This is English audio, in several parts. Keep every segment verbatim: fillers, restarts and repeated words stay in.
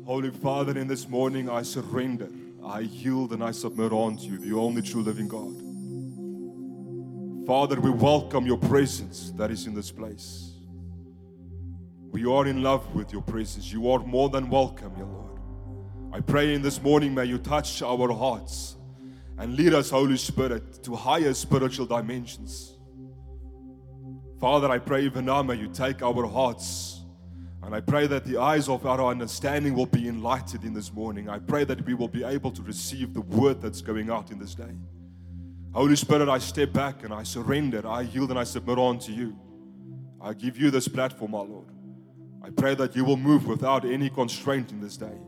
Holy Father, in this morning I surrender, I yield and I submit unto you, the only true living God. Father, we welcome your presence that is in this place. We are in love with your presence. You are more than welcome, your Lord. I pray in this morning, may you touch our hearts and lead us, Holy Spirit, to higher spiritual dimensions. Father, I pray even now, may you take our hearts, and I pray that the eyes of our understanding will be enlightened in this morning. I pray that we will be able to receive the word that's going out in this day. Holy Spirit, I step back and I surrender, I yield and I submit on to you. I give you this platform, our Lord. I pray that you will move without any constraint in this day.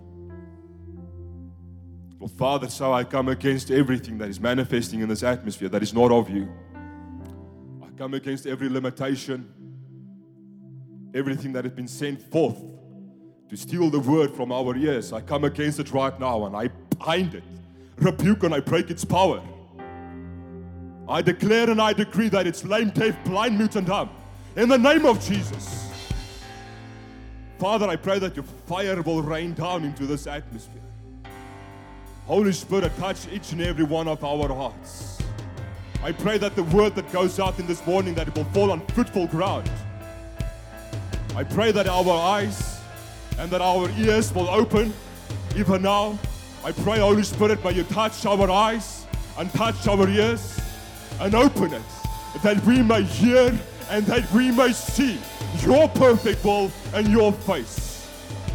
Well, Father, so I come against everything that is manifesting in this atmosphere that is not of you. I come against every limitation, everything that has been sent forth to steal the word from our ears. I come against it right now and I bind it, rebuke and I break its power. I declare and I decree that it's lame, deaf, blind, mute and dumb. In the name of Jesus. Father, I pray that your fire will rain down into this atmosphere. Holy Spirit, touch each and every one of our hearts. I pray that the word that goes out in this morning, that it will fall on fruitful ground. I pray that our eyes and that our ears will open even now. I pray, Holy Spirit, may you touch our eyes and touch our ears and open it, that we may hear and that we may see your perfect will and your face.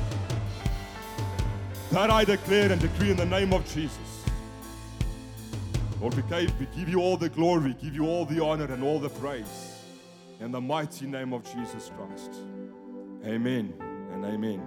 That I declare and decree in the name of Jesus. Lord, we give you all the glory, we give you all the honor and all the praise. In the mighty name of Jesus Christ. Amen and amen.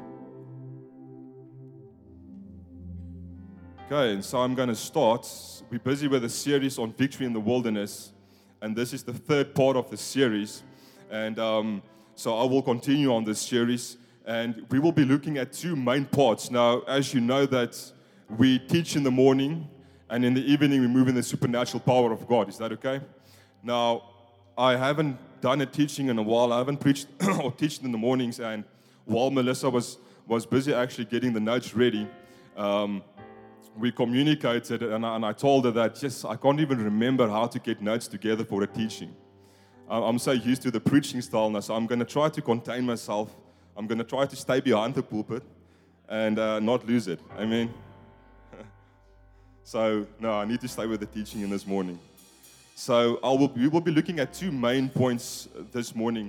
Okay, and so I'm going to start. We're busy with a series on victory in the wilderness, and this is the third part of the series. And um, so I will continue on this series, and we will be looking at two main parts. Now, as you know that we teach in the morning, and in the evening we move in the supernatural power of God. Is that okay? Now, I haven't done a teaching in a while. I haven't preached or taught in the mornings, and while Melissa was, was busy actually getting the notes ready, um, we communicated, and I, and I told her that, yes, I can't even remember how to get notes together for a teaching. I'm so used to the preaching style now, so I'm going to try to contain myself. I'm going to try to stay behind the pulpit and uh, not lose it. Amen. So, no, I need to stay with the teaching in this morning. So, I will, we will be looking at two main points this morning.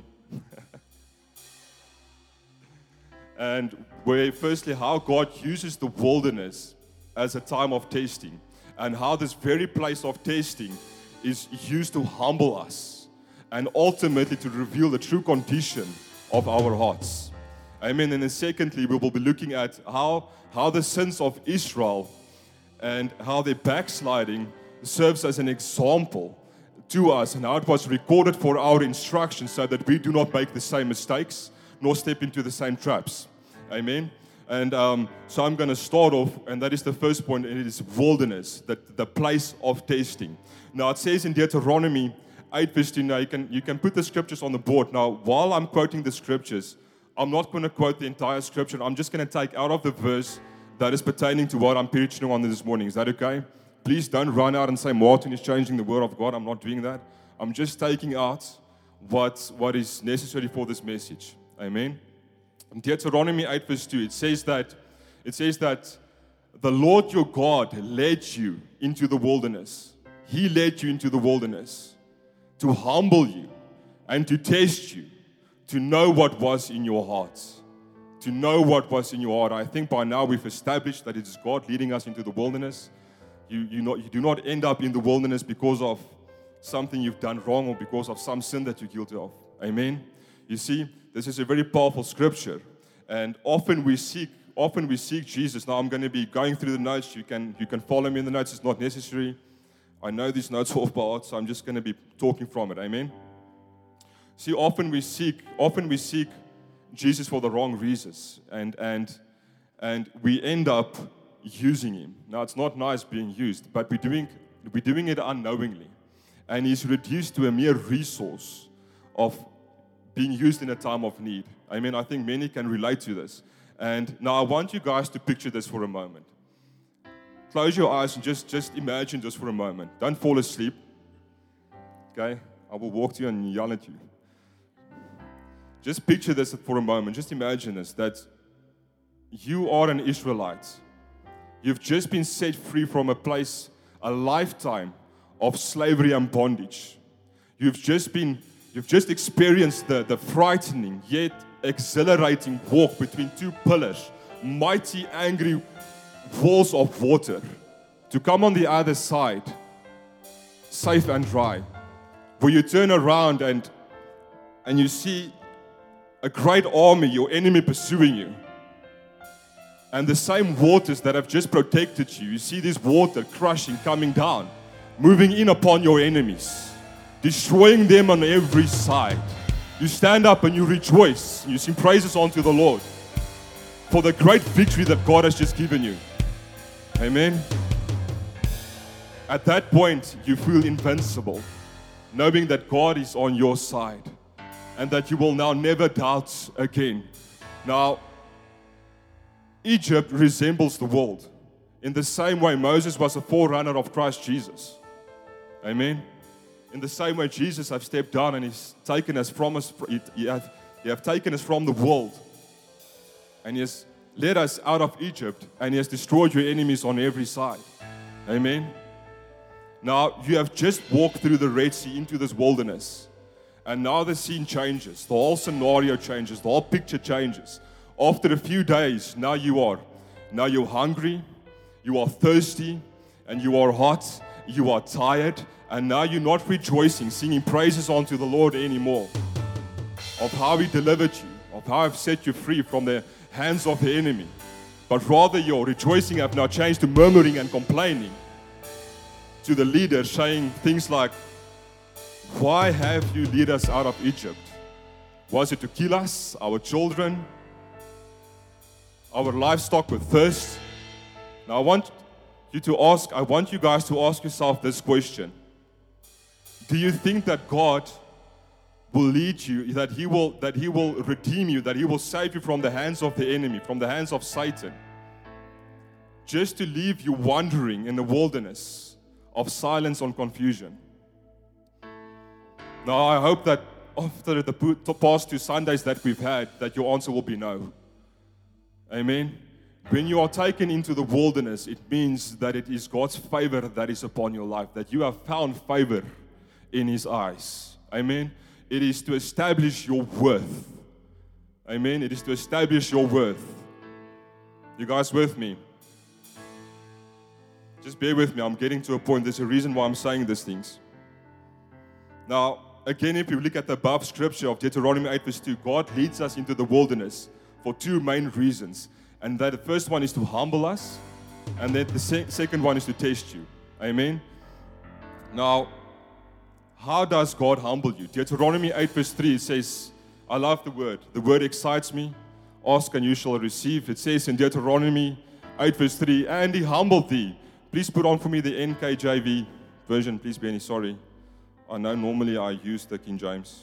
And where, firstly, how God uses the wilderness as a time of testing, and how this very place of testing is used to humble us and ultimately to reveal the true condition of our hearts. Amen. And then secondly, we will be looking at how, how the sins of Israel and how their backsliding serves as an example to us, and how it was recorded for our instruction so that we do not make the same mistakes nor step into the same traps. Amen. And um, so I'm going to start off, and that is the first point, and it is wilderness, the, the place of testing. Now it says in Deuteronomy eight verse two, now you can, you can put the scriptures on the board. Now while I'm quoting the scriptures, I'm not going to quote the entire scripture. I'm just going to take out of the verse that is pertaining to what I'm preaching on this morning. Is that okay? Please don't run out and say Martin is changing the word of God. I'm not doing that. I'm just taking out what, what is necessary for this message. Amen. In Deuteronomy eight verse two, it says that it says that the Lord your God led you into the wilderness. He led you into the wilderness to humble you and to test you, to know what was in your hearts, to know what was in your heart. I think by now we've established that it is God leading us into the wilderness. You, you, not, you do not end up in the wilderness because of something you've done wrong or because of some sin that you're guilty of. Amen. You see, this is a very powerful scripture, and often we seek, often we seek Jesus. Now I'm going to be going through the notes. You can, you can follow me in the notes. It's not necessary. I know these notes off by heart, so I'm just going to be talking from it. Amen. See, often we seek, often we seek Jesus for the wrong reasons, and and and we end up using him. Now it's not nice being used, but we're doing we're doing it unknowingly, and he's reduced to a mere resource of being used in a time of need. I mean, I think many can relate to this. And now I want you guys to picture this for a moment. Close your eyes and just, just imagine this for a moment. Don't fall asleep. Okay? I will walk to you and yell at you. Just picture this for a moment. Just imagine this, that you are an Israelite. You've just been set free from a place, a lifetime of slavery and bondage. You've just been, you've just experienced the, the frightening yet exhilarating walk between two pillars, mighty, angry walls of water, to come on the other side, safe and dry, where you turn around and, and you see a great army, your enemy pursuing you. And the same waters that have just protected you, you see this water crushing, coming down, moving in upon your enemies, destroying them on every side. You stand up and you rejoice. You sing praises unto the Lord for the great victory that God has just given you. Amen. At that point, you feel invincible, knowing that God is on your side and that you will now never doubt again. Now, Egypt resembles the world. In the same way, Moses was a forerunner of Christ Jesus. Amen. In the same way, Jesus has stepped down and He's taken us from us. He has, he have taken us from the world, and He has led us out of Egypt, and He has destroyed your enemies on every side. Amen. Now you have just walked through the Red Sea into this wilderness, and now the scene changes. The whole scenario changes. The whole picture changes. After a few days, now you are, now you're hungry, you are thirsty, and you are hot, you are tired, and now you're not rejoicing, singing praises unto the Lord anymore of how He delivered you, of how I've set you free from the hands of the enemy. But rather your rejoicing have now changed to murmuring and complaining to the leader, saying things like, why have you led us out of Egypt? Was it to kill us, our children, our livestock with thirst? Now I want you to ask, I want you guys to ask yourself this question. Do you think that God will lead you, that He will, that He will redeem you, that He will save you from the hands of the enemy, from the hands of Satan, just to leave you wandering in the wilderness of silence and confusion? Now I hope that after the past two Sundays that we've had, that your answer will be no. Amen. When you are taken into the wilderness, it means that it is God's favor that is upon your life, that you have found favor in His eyes. Amen. It is to establish your worth. Amen. It is to establish your worth. You guys with me? Just bear with me. I'm getting to a point. There's a reason why I'm saying these things. Now, again, if you look at the above scripture of Deuteronomy eight verse two, God leads us into the wilderness for two main reasons. And that the first one is to humble us, and then the se- second one is to test you. Amen. Now, how does God humble you? Deuteronomy eight verse three says, I love the word. The word excites me. Ask and you shall receive. It says in Deuteronomy eight verse three, and He humbled thee. Please put on for me the N K J V version, please, Benny. Sorry. I know normally I use the King James.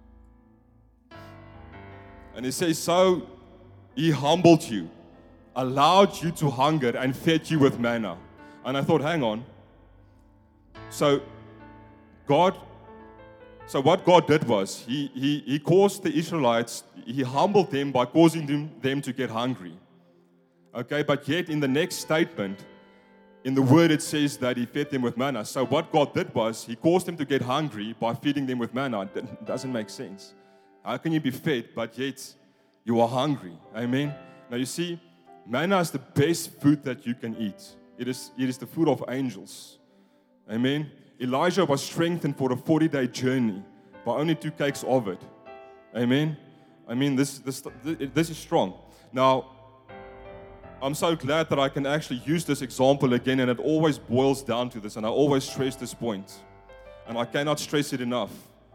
And it says, so He humbled you, allowed you to hunger, and fed you with manna. And I thought, hang on. So God, so what God did was, He He He caused the Israelites, He humbled them by causing them, them to get hungry. Okay, but yet in the next statement, in the word it says that He fed them with manna. So what God did was, He caused them to get hungry by feeding them with manna. It doesn't make sense. How can you be fed, but yet you are hungry? Amen. Now you see, manna is the best food that you can eat. It is, it is the food of angels. Amen. Elijah was strengthened for a forty-day journey by only two cakes of it. Amen. I mean, this, this, this is strong. Now, I'm so glad that I can actually use this example again, and it always boils down to this, and I always stress this point, and I cannot stress it enough.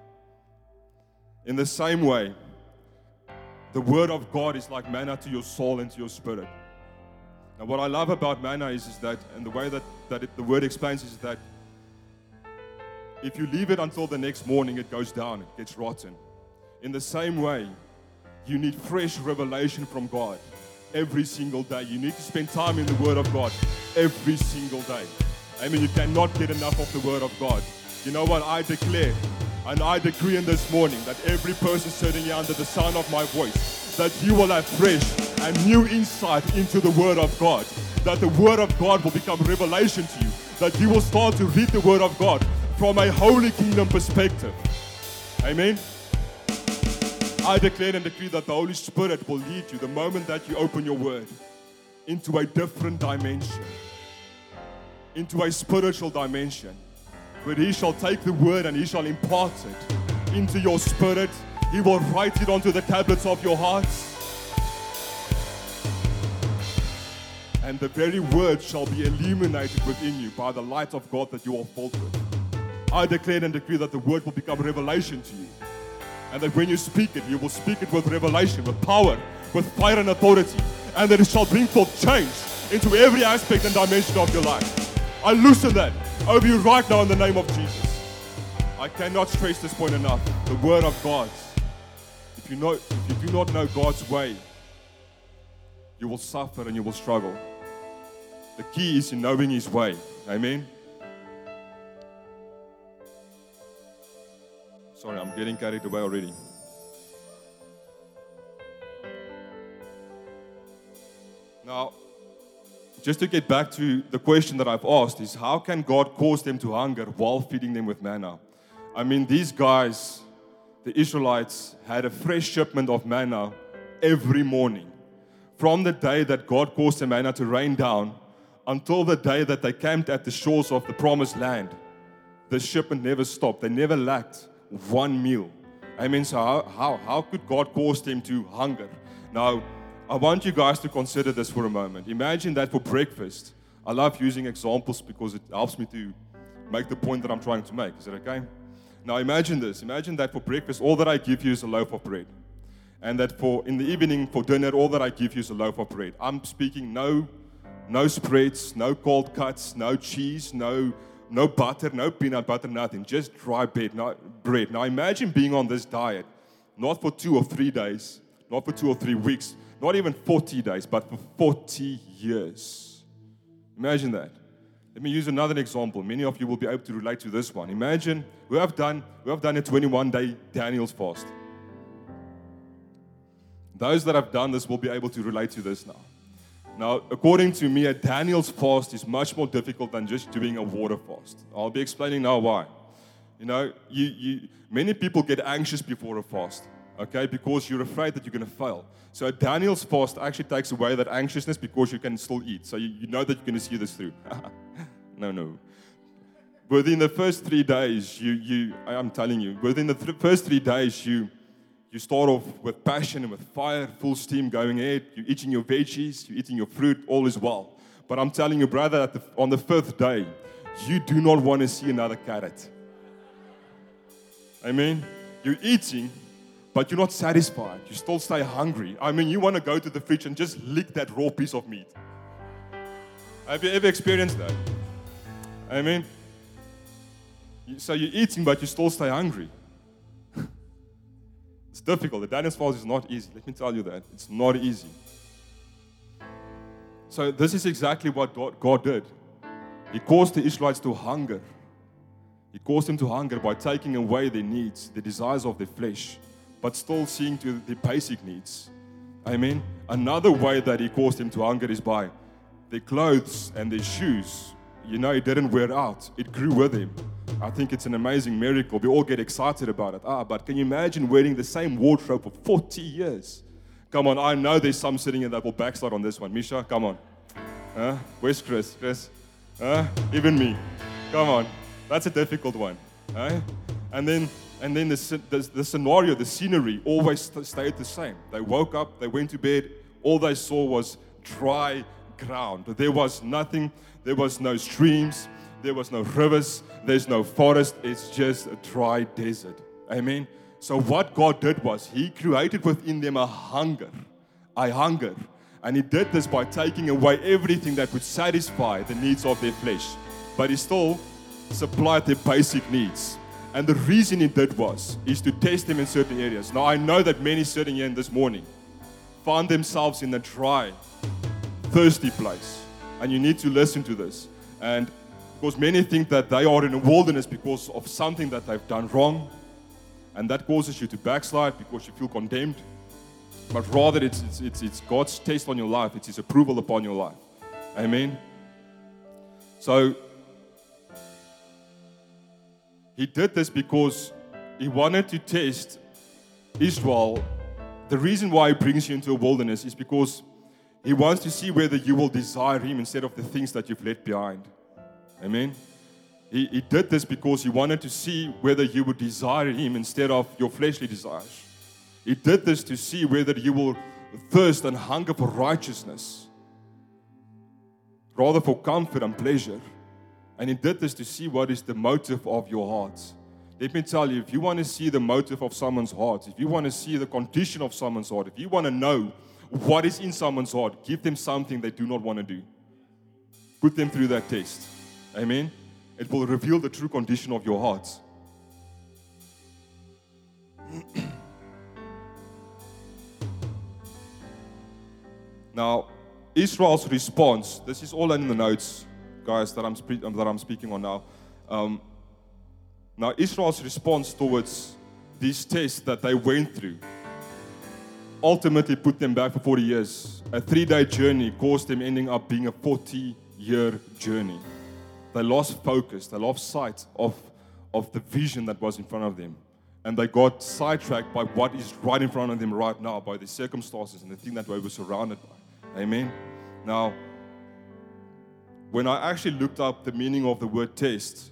In the same way, the Word of God is like manna to your soul and to your spirit. And what I love about manna is, is that, and the way that, that it, the Word explains is that if you leave it until the next morning, it goes down, it gets rotten. In the same way, you need fresh revelation from God. every single day. You need to spend time in the Word of God every single day. I mean, you cannot get enough of the Word of God. You know what? I declare and I decree in this morning that every person sitting here under the sound of my voice, that you will have fresh and new insight into the Word of God. That the Word of God will become revelation to you. That you will start to read the Word of God from a Holy Kingdom perspective. Amen. I declare and decree that the Holy Spirit will lead you the moment that you open your Word into a different dimension, into a spiritual dimension, where He shall take the Word and He shall impart it into your spirit. He will write it onto the tablets of your hearts. And the very Word shall be illuminated within you by the light of God that you are filled with. I declare and decree that the Word will become revelation to you. And that when you speak it, you will speak it with revelation, with power, with fire and authority. And that it shall bring forth change into every aspect and dimension of your life. I loosen that over you right now in the name of Jesus. I cannot stress this point enough. The Word of God. If you know, if you do not know God's way, you will suffer and you will struggle. The key is in knowing His way. Amen. Sorry, I'm getting carried away already. Now, just to get back to the question that I've asked is, how can God cause them to hunger while feeding them with manna? I mean, these guys, the Israelites, had a fresh shipment of manna every morning. From the day that God caused the manna to rain down until the day that they camped at the shores of the promised land, the shipment never stopped. They never lacked one meal. I mean, so how, how, how could God cause them to hunger? Now, I want you guys to consider this for a moment. Imagine that for breakfast. I love using examples because it helps me to make the point that I'm trying to make. Is that okay? Now imagine this. Imagine that for breakfast, all that I give you is a loaf of bread. And that for in the evening, for dinner, all that I give you is a loaf of bread. I'm speaking no, no spreads, no cold cuts, no cheese, no, no butter, no peanut butter, nothing. Just dry bread. Not bread. Now imagine being on this diet, not for two or three days, not for two or three weeks, not even forty days, but for forty years. Imagine that. Let me use another example. Many of you will be able to relate to this one. Imagine we have done we have done a twenty-one day Daniel's fast. Those that have done this will be able to relate to this now. Now, according to me, a Daniel's fast is much more difficult than just doing a water fast. I'll be explaining now why. You know, you, you many people get anxious before a fast, okay, because you're afraid that you're going to fail. So a Daniel's fast actually takes away that anxiousness because you can still eat. So you, you know that you're going to see this through. no, no. Within the first three days, you, you, I'm telling you, within the th- first three days, you, you start off with passion and with fire, full steam going ahead. You're eating your veggies, you're eating your fruit, all is well. But I'm telling you, brother, that the, on the fifth day, you do not want to see another carrot. Amen? You're eating, but you're not satisfied. You still stay hungry. I mean, you want to go to the fridge and just lick that raw piece of meat. Have you ever experienced that? I mean, so you're eating, but you still stay hungry. It's difficult. The Daniel's fast is not easy. Let me tell you that. It's not easy. So this is exactly what God, God did. He caused the Israelites to hunger. He caused them to hunger by taking away their needs, the desires of their flesh, but still seeing to the basic needs. Amen. Another way that He caused them to hunger is by their clothes and their shoes. You know, it didn't wear out. It grew with them. I think it's an amazing miracle. We all get excited about it. Ah, but can you imagine wearing the same wardrobe for forty years? Come on, I know there's some sitting here that will backslide on this one. Misha, come on. Huh? Where's Chris? Chris? Huh? Even me. Come on. That's a difficult one. Huh? And then And then the, the, the scenario, the scenery always st- stayed the same. They woke up, they went to bed, all they saw was dry ground. There was nothing, there was no streams, there was no rivers, there's no forest, it's just a dry desert. Amen? So what God did was, He created within them a hunger, a hunger. And He did this by taking away everything that would satisfy the needs of their flesh. But He still supplied their basic needs. And the reason He did was, is to test them in certain areas. Now, I know that many sitting here this morning find themselves in a dry, thirsty place. And you need to listen to this. And because many think that they are in a wilderness because of something that they've done wrong, and that causes you to backslide because you feel condemned. But rather, it's, it's, it's, it's God's taste on your life. It's His approval upon your life. Amen. So, He did this because He wanted to test Israel. The reason why He brings you into a wilderness is because He wants to see whether you will desire Him instead of the things that you've left behind. Amen. He, he did this because He wanted to see whether you would desire Him instead of your fleshly desires. He did this to see whether you will thirst and hunger for righteousness, rather for comfort and pleasure. And He did this to see what is the motive of your heart. Let me tell you, if you want to see the motive of someone's heart, if you want to see the condition of someone's heart, if you want to know what is in someone's heart, give them something they do not want to do. Put them through that test. Amen. It will reveal the true condition of your heart. Now, Israel's response, this is all in the notes, guys, that I'm, spe- that I'm speaking on now. Um, now, Israel's response towards these tests that they went through ultimately put them back for forty years. A three-day journey caused them ending up being a forty-year journey. They lost focus. They lost sight of, of the vision that was in front of them. And they got sidetracked by what is right in front of them right now, by the circumstances and the thing that they were surrounded by. Amen. Now, when I actually looked up the meaning of the word test,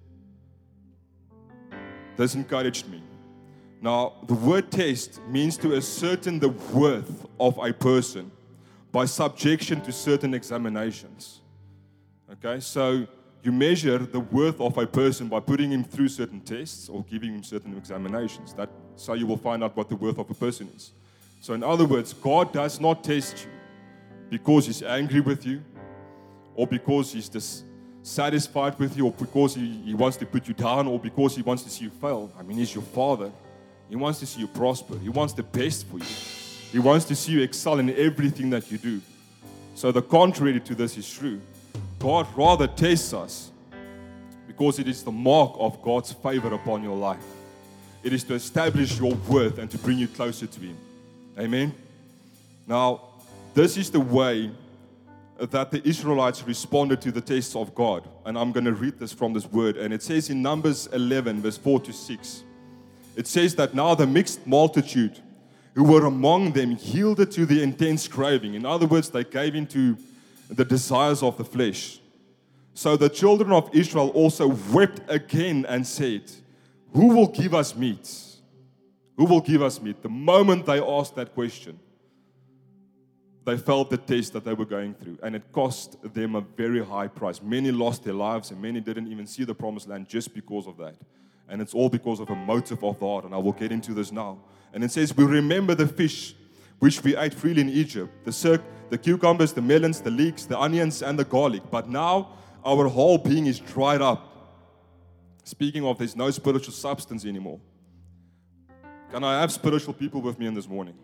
this encouraged me. Now, the word test means to ascertain the worth of a person by subjection to certain examinations. Okay, so you measure the worth of a person by putting him through certain tests or giving him certain examinations. That's how you will find out what the worth of a person is. So in other words, God does not test you because He's angry with you, or because He's dissatisfied with you, or because he, he wants to put you down, or because He wants to see you fail. I mean, He's your Father. He wants to see you prosper. He wants the best for you. He wants to see you excel in everything that you do. So the contrary to this is true. God rather tests us because it is the mark of God's favor upon your life. It is to establish your worth and to bring you closer to Him. Amen. Now, this is the way that the Israelites responded to the tests of God. And I'm going to read this from this word. And it says in Numbers eleven, verse four to six. It says that now the mixed multitude who were among them yielded to the intense craving. In other words, they gave in to the desires of the flesh. So the children of Israel also wept again and said, who will give us meat? Who will give us meat? The moment they asked that question, they felt the test that they were going through, and it cost them a very high price. Many lost their lives, and many didn't even see the promised land just because of that. And it's all because of a motive of the heart, and I will get into this now. And it says, we remember the fish which we ate freely in Egypt, the circ, the cucumbers, the melons, the leeks, the onions, and the garlic. But now our whole being is dried up. Speaking of, there's no spiritual substance anymore. Can I have spiritual people with me in this morning?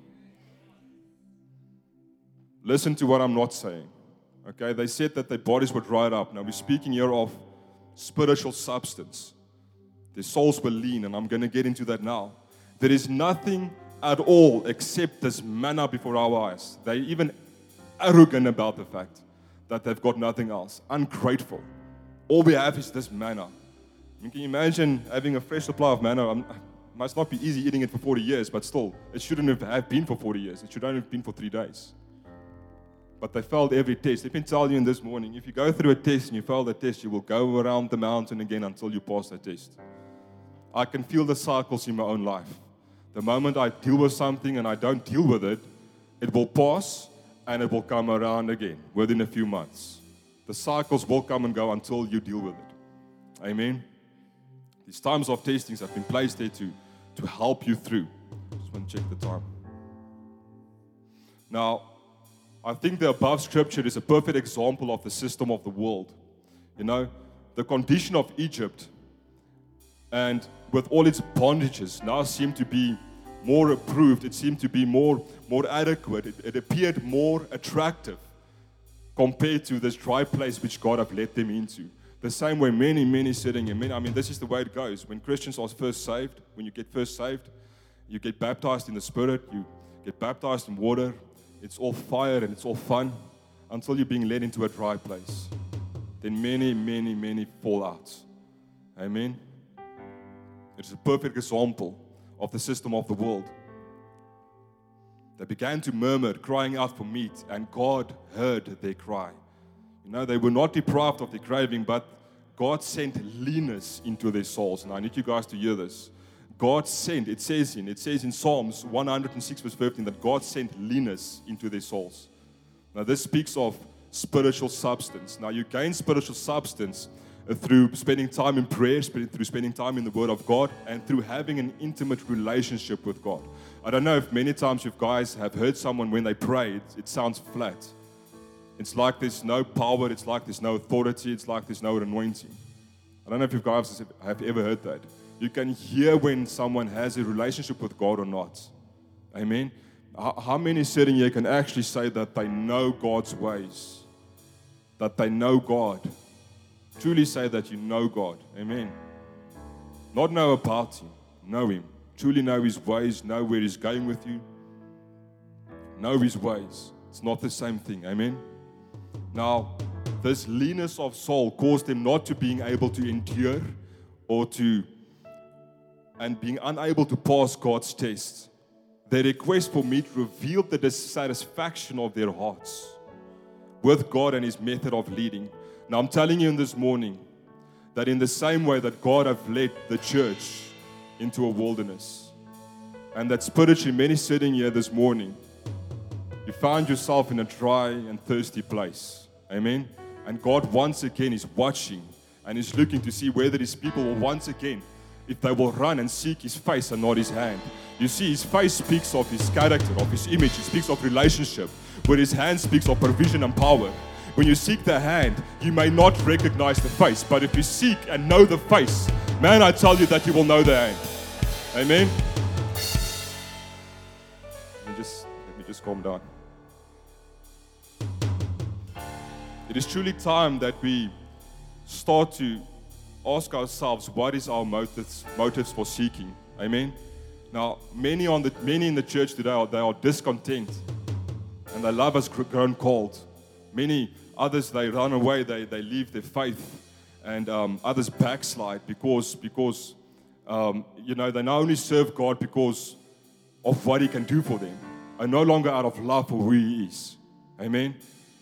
Listen to what I'm not saying. Okay, they said that their bodies were dried up. Now we're speaking here of spiritual substance. Their souls were lean, and I'm going to get into that now. There is nothing at all except this manna before our eyes. They're even arrogant about the fact that they've got nothing else. Ungrateful. All we have is this manna. I mean, can you imagine having a fresh supply of manna? It must not be easy eating it for forty years, but still, it shouldn't have been for forty years. It should only have been for three days. But they failed every test. Let me tell you in this morning, if you go through a test and you fail the test, you will go around the mountain again until you pass that test. I can feel the cycles in my own life. The moment I deal with something and I don't deal with it, it will pass and it will come around again within a few months. The cycles will come and go until you deal with it. Amen. These times of testings have been placed there to, to help you through. Just want to check the time. Now, I think the above scripture is a perfect example of the system of the world. You know, the condition of Egypt and with all its bondages now seem to be more approved. It seemed to be more, more adequate. It, it appeared more attractive compared to this dry place which God have led them into. The same way many, many sitting here. Many, I mean, this is the way it goes. When Christians are first saved, when you get first saved, you get baptized in the Spirit, you get baptized in water. It's all fire and it's all fun until you're being led into a dry place. Then many, many, many fall out. Amen. It's a perfect example of the system of the world. They began to murmur, crying out for meat, and God heard their cry. You know, they were not deprived of their craving, but God sent leanness into their souls. And I need you guys to hear this. God sent, it says in, it says in Psalms one hundred six verse fifteen that God sent leanness into their souls. Now this speaks of spiritual substance. Now you gain spiritual substance through spending time in prayer, through spending time in the Word of God, and through having an intimate relationship with God. I don't know if many times you guys have heard someone when they pray, it, it sounds flat. It's like there's no power, it's like there's no authority, it's like there's no anointing. I don't know if you guys have ever heard that. You can hear when someone has a relationship with God or not. Amen? How many sitting here can actually say that they know God's ways? That they know God? Truly say that you know God. Amen. Not know about Him. Know Him. Truly know His ways. Know where He's going with you. Know His ways. It's not the same thing. Amen. Now, this leanness of soul caused them not to being able to endure or to, and being unable to pass God's tests. Their request for meat revealed the dissatisfaction of their hearts with God and His method of leading. Now, I'm telling you in this morning that in the same way that God have led the church into a wilderness, and that spiritually many sitting here this morning, you found yourself in a dry and thirsty place. Amen? And God once again is watching and is looking to see whether His people will once again, if they will run and seek His face and not His hand. You see, His face speaks of His character, of His image. It speaks of relationship, where His hand speaks of provision and power. When you seek the hand, you may not recognize the face. But if you seek and know the face, man, I tell you that you will know the hand. Amen? Let me just, let me just calm down. It is truly time that we start to ask ourselves, what is our motives, motives for seeking? Amen? Now, many, on the, many in the church today, are, they are discontent. And their love has grown cold. Many others, they run away, they, they leave their faith, and um, others backslide because, because um, you know, they not only serve God because of what He can do for them, and no longer out of love for who He is. Amen?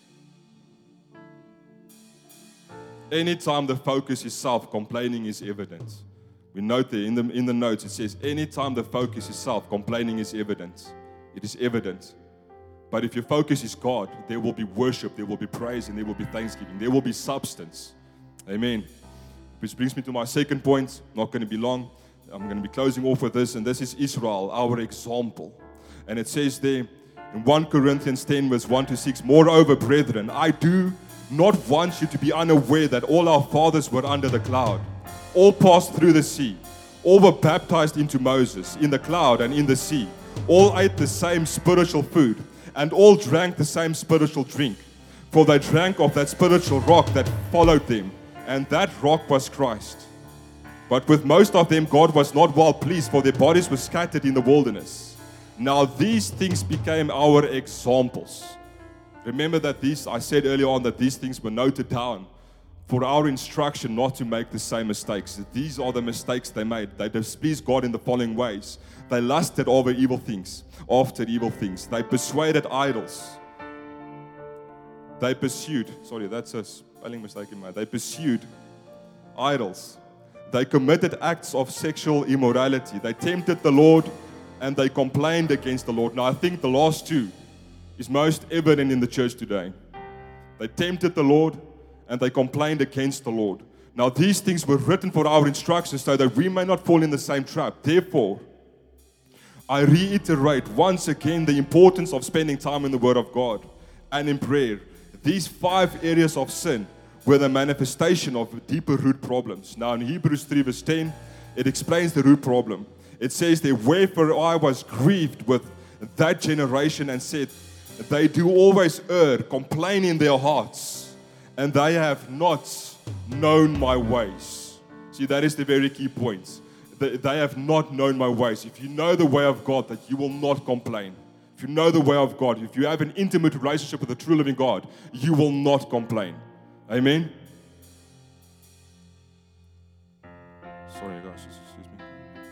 Anytime the focus is self, complaining is evident. We note there in the, in the notes, it says, anytime the focus is self, complaining is evident. It is evident. But if your focus is God, there will be worship, there will be praise, and there will be thanksgiving. There will be substance. Amen. Which brings me to my second point. Not going to be long. I'm going to be closing off with this, and this is Israel, our example. And it says there in First Corinthians ten, verse one to six, moreover, brethren, I do not want you to be unaware that all our fathers were under the cloud. All passed through the sea. All were baptized into Moses in the cloud and in the sea. All ate the same spiritual food, and all drank the same spiritual drink. For they drank of that spiritual rock that followed them, and that rock was Christ. But with most of them God was not well pleased, for their bodies were scattered in the wilderness. Now these things became our examples. Remember that these, I said earlier on that these things were noted down for our instruction not to make the same mistakes. These are the mistakes they made. They displeased God in the following ways. They lusted over evil things, after evil things. They persuaded idols. They pursued, sorry, that's a spelling mistake in my, they pursued idols. They committed acts of sexual immorality. They tempted the Lord and they complained against the Lord. Now I think the last two is most evident in the church today. They tempted the Lord and they complained against the Lord. Now these things were written for our instructions so that we may not fall in the same trap. Therefore, I reiterate once again the importance of spending time in the Word of God and in prayer. These five areas of sin were the manifestation of deeper root problems. Now in Hebrews three verse ten, it explains the root problem. It says there, wherefore I was grieved with that generation and said, they do always err, complain in their hearts, and they have not known my ways. See, that is the very key point. They, they have not known my ways. If you know the way of God, that you will not complain. If you know the way of God, if you have an intimate relationship with the true living God, you will not complain. Amen? Sorry guys, excuse me.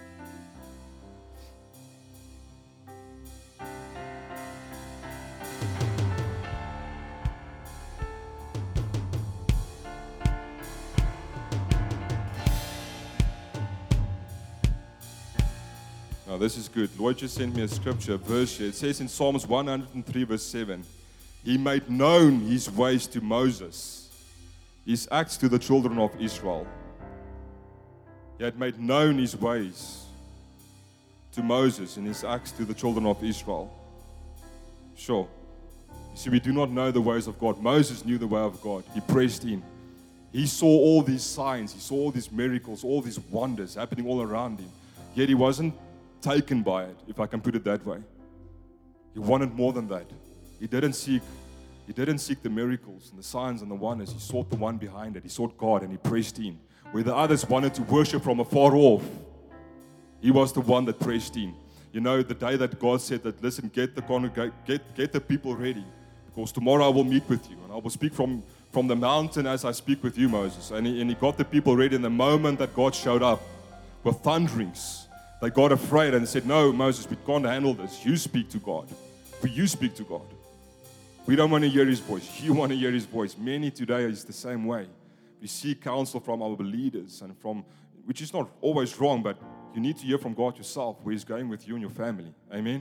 Now this is good. Lord just sent me a scripture, a verse here. It says in Psalms one hundred three verse seven, He made known His ways to Moses, His acts to the children of Israel. He had made known His ways to Moses and His acts to the children of Israel. Sure. You see, we do not know the ways of God. Moses knew the way of God. He pressed in. He saw all these signs. He saw all these miracles, all these wonders happening all around him. Yet he wasn't taken by it, if I can put it that way. He wanted more than that. He didn't seek, he didn't seek the miracles and the signs and the wonders. He sought the one behind it. He sought God and he pressed in. Where the others wanted to worship from afar off, he was the one that pressed in. You know, the day that God said that, listen, get the congreg- get get the people ready, because tomorrow I will meet with you and I will speak from, from the mountain as I speak with you, Moses. And he, and he got the people ready. In the moment that God showed up with thunderings, they got afraid and said, no, Moses, we can't handle this. You speak to God. For you speak to God. We don't want to hear His voice. You want to hear His voice. Many today is the same way. We seek counsel from our leaders, and from, which is not always wrong, but you need to hear from God yourself, where He's going with you and your family. Amen?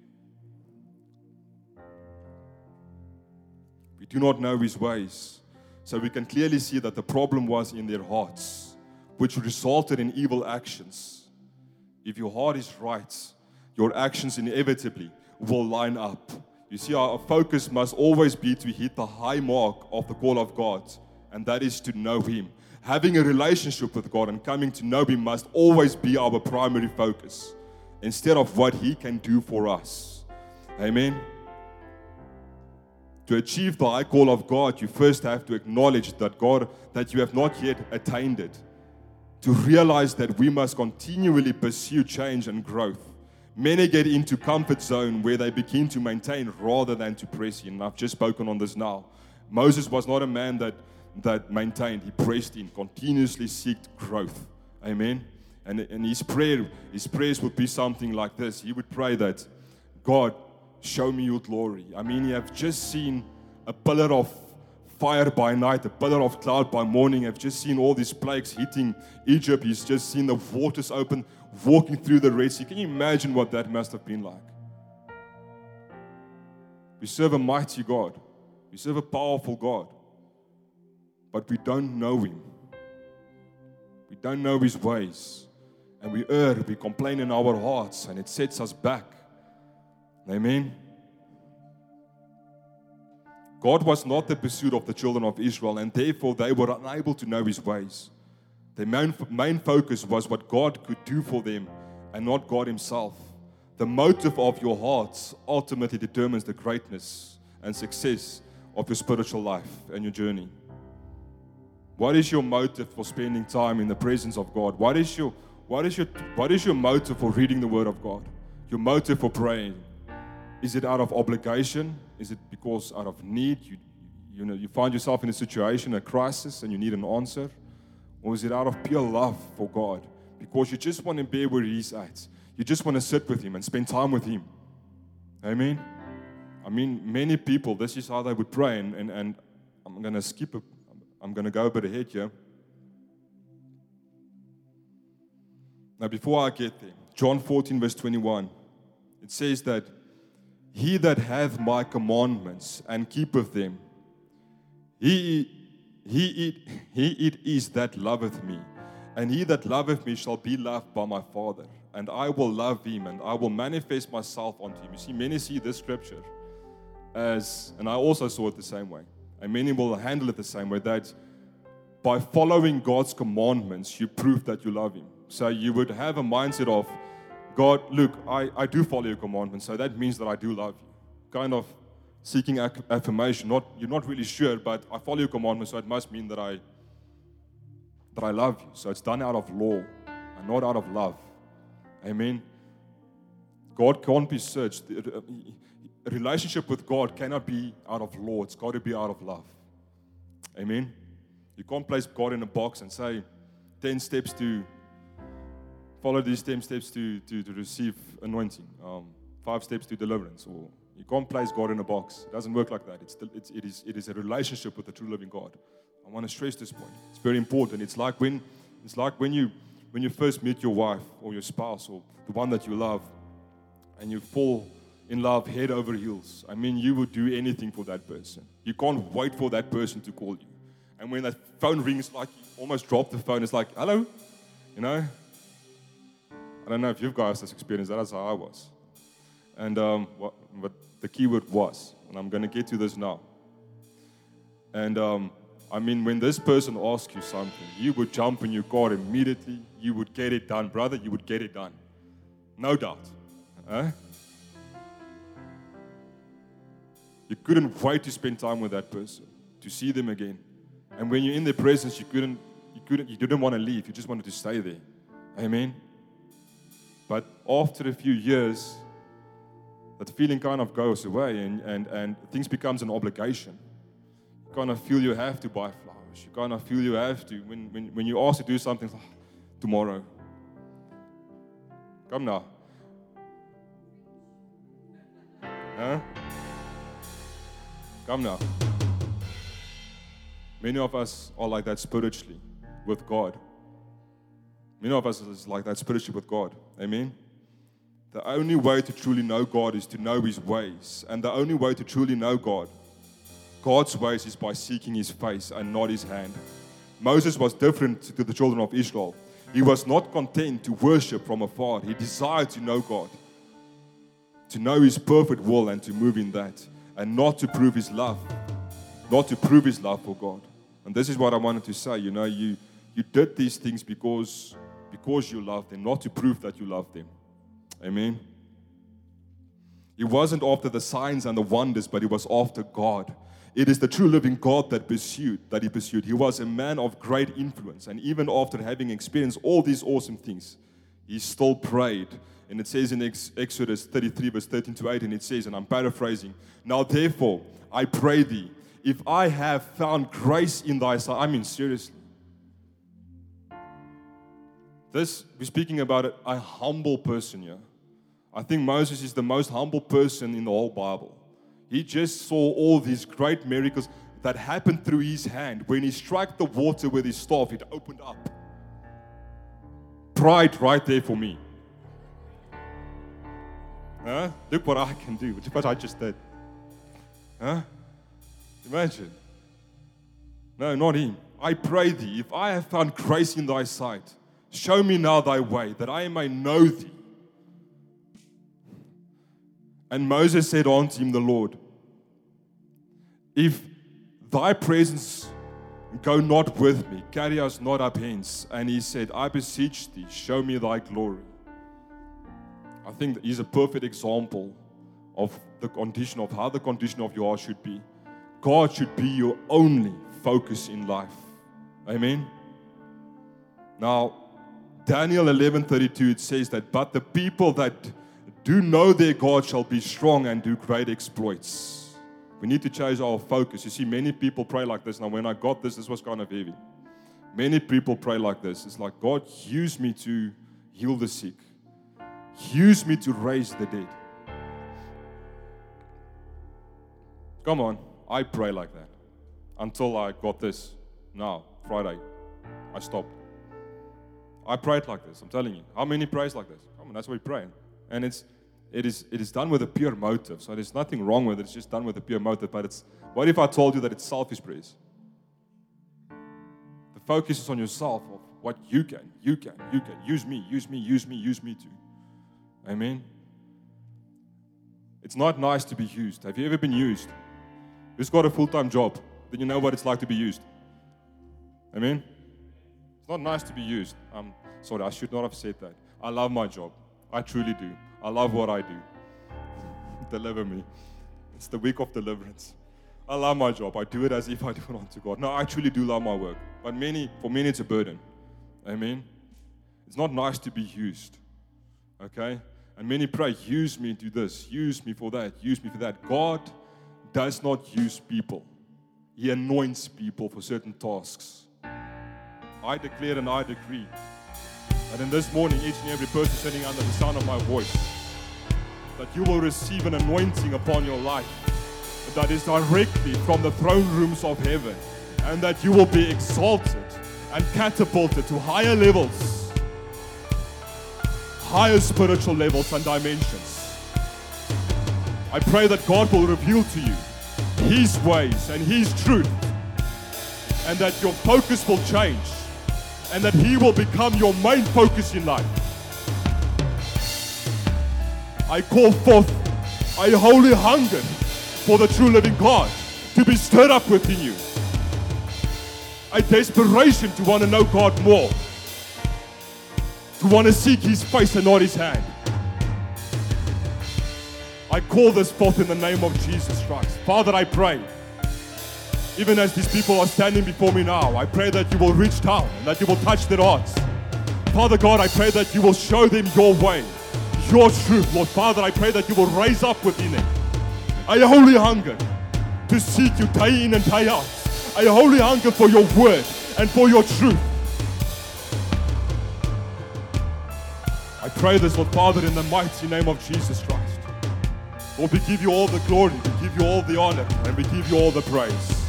We do not know His ways. So we can clearly see that the problem was in their hearts, which resulted in evil actions. If your heart is right, your actions inevitably will line up. You see, our focus must always be to hit the high mark of the call of God, and that is to know Him. Having a relationship with God and coming to know Him must always be our primary focus, instead of what He can do for us. Amen? To achieve the high call of God, you first have to acknowledge that God, that you have not yet attained it. To realize that we must continually pursue change and growth. Many get into comfort zone where they begin to maintain rather than to press in. I've just spoken on this now. Moses was not a man that, that maintained. He pressed in, continuously sought growth. Amen. And, and his prayer, his prayers would be something like this. He would pray that, God, show me your glory. I mean, you have just seen a pillar of fire by night, a pillar of cloud by morning. I've just seen all these plagues hitting Egypt. He's just seen the waters open, walking through the Red Sea. Can you imagine what that must have been like? We serve a mighty God. We serve a powerful God. But we don't know Him. We don't know His ways. And we err, we complain in our hearts, and it sets us back. Amen? God was not the pursuit of the children of Israel, and therefore they were unable to know His ways. Their main, main focus was what God could do for them and not God Himself. The motive of your hearts ultimately determines the greatness and success of your spiritual life and your journey. What is your motive for spending time in the presence of God? What is your, what is your, what is your motive for reading the Word of God? Your motive for praying? Is it out of obligation? Is it because out of need? You, you know, you find yourself in a situation, a crisis, and you need an answer? Or is it out of pure love for God? Because you just want to be where He's at. You just want to sit with Him and spend time with Him. Amen? I mean, many people, this is how they would pray. And, and, and I'm going to skip a, I'm going to go a bit ahead here. Now, before I get there, John fourteen, verse twenty-one, it says that, He that hath my commandments and keepeth them, he, he, it, he it is that loveth me. And he that loveth me shall be loved by my Father. And I will love him, and I will manifest myself unto him. You see, many see this scripture as, and I also saw it the same way, and many will handle it the same way, that by following God's commandments, you prove that you love Him. So you would have a mindset of, God, look, I, I do follow your commandments, so that means that I do love you. Kind of seeking ac- affirmation. Not, you're not really sure, but I follow your commandments, so it must mean that I, that I love you. So it's done out of law and not out of love. Amen. God can't be searched. A relationship with God cannot be out of law. It's got to be out of love. Amen. You can't place God in a box and say, ten steps to, follow these ten steps to, to, to receive anointing, um, five steps to deliverance. Or you can't place God in a box. It doesn't work like that. It's, it's, it, is, it is a relationship with the true living God. I want to stress this point. It's very important. It's like when, it's like when you, when you first meet your wife or your spouse or the one that you love, and you fall in love head over heels. I mean, you would do anything for that person. You can't wait for that person to call you. And when that phone rings, like you almost drop the phone. It's like, hello? You know? I don't know if you guys have experienced that. That's how I was. And um, what, but the key word was. And I'm going to get to this now. And um, I mean, when this person asks you something, you would jump in your car immediately. You would get it done, brother. You would get it done. No doubt. Huh? You couldn't wait to spend time with that person, to see them again. And when you're in their presence, you couldn't, you couldn't, you didn't want to leave. You just wanted to stay there. Amen. But after a few years, that feeling kind of goes away, and, and, and things becomes an obligation. You kind of feel you have to buy flowers. You kind of feel you have to. When, when, when you're asked to do something, oh, tomorrow. Come now. Huh? Come now. Many of us are like that spiritually with God. Many of us is like that spiritually with God. Amen? The only way to truly know God is to know His ways. And the only way to truly know God, God's ways, is by seeking His face and not His hand. Moses was different to the children of Israel. He was not content to worship from afar. He desired to know God, to know His perfect will and to move in that, and not to prove His love, not to prove His love for God. And this is what I wanted to say. You know, you, you did these things because, because you love them, not to prove that you love them. Amen. He wasn't after the signs and the wonders, but he was after God. It is the true living God that pursued, that he pursued. He was a man of great influence. And even after having experienced all these awesome things, he still prayed. And it says in Exodus thirty-three, verse thirteen to eighteen, it says, and I'm paraphrasing, now therefore, I pray thee, if I have found grace in thy sight. I mean, seriously. This, we're speaking about a, a humble person here. I think Moses is the most humble person in the whole Bible. He just saw all these great miracles that happened through his hand. When he struck the water with his staff, it opened up. Pride right there for me. Huh? Look what I can do. Look what I just did. Huh? Imagine. No, not him. I pray thee, if I have found grace in thy sight, show me now thy way, that I may know thee. And Moses said unto him, the Lord, if thy presence go not with me, carry us not up hence. And he said, I beseech thee, show me thy glory. I think that he's a perfect example of the condition of how the condition of your heart should be. God should be your only focus in life. Amen. Now, Daniel eleven thirty-two, it says that, but the people that do know their God shall be strong and do great exploits. We need to change our focus. You see, many people pray like this. Now, when I got this, this was kind of heavy. Many people pray like this. It's like, God, use me to heal the sick. Use me to raise the dead. Come on, I pray like that. Until I got this. Now, Friday, I stopped. I prayed like this, I'm telling you. How many prays like this? Come on, that's what we pray. And it's, it is, it is done with a pure motive. So there's nothing wrong with it. It's just done with a pure motive. But it's, what if I told you that it's selfish praise? The focus is on yourself, of what you can, you can, you can. Use me, use me, use me, use me too. Amen. It's not nice to be used. Have you ever been used? Who's got a full-time job? Then you know what it's like to be used. Amen. It's not nice to be used. Um, sorry, I should not have said that. I love my job. I truly do. I love what I do. Deliver me. It's the week of deliverance. I love my job. I do it as if I do it unto God. No, I truly do love my work. But many, for many, it's a burden. Amen. It's not nice to be used. Okay? And many pray, use me to this, use me for that, use me for that. God does not use people. He anoints people for certain tasks. I declare and I decree that in this morning, each and every person sitting under the sound of my voice, that you will receive an anointing upon your life that is directly from the throne rooms of heaven, and that you will be exalted and catapulted to higher levels, higher spiritual levels and dimensions. I pray that God will reveal to you His ways and His truth, and that your focus will change, and that He will become your main focus in life. I call forth a holy hunger for the true living God to be stirred up within you. A desperation to want to know God more, to want to seek His face and not His hand. I call this forth in the name of Jesus Christ. Father, I pray, even as these people are standing before me now, I pray that you will reach down and that you will touch their hearts. Father God, I pray that you will show them your way, your truth. Lord Father, I pray that you will raise up within them a holy hunger to seek you day in and day out. A holy hunger for your word and for your truth. I pray this, Lord Father, in the mighty name of Jesus Christ. Lord, we give you all the glory, we give you all the honor, and we give you all the praise.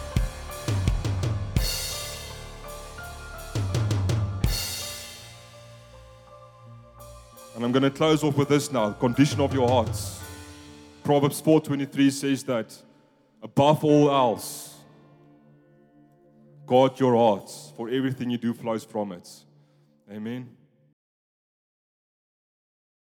And I'm going to close off with this now, the condition of your hearts. Proverbs four twenty-three says that above all else, guard your hearts, for everything you do flows from it. Amen.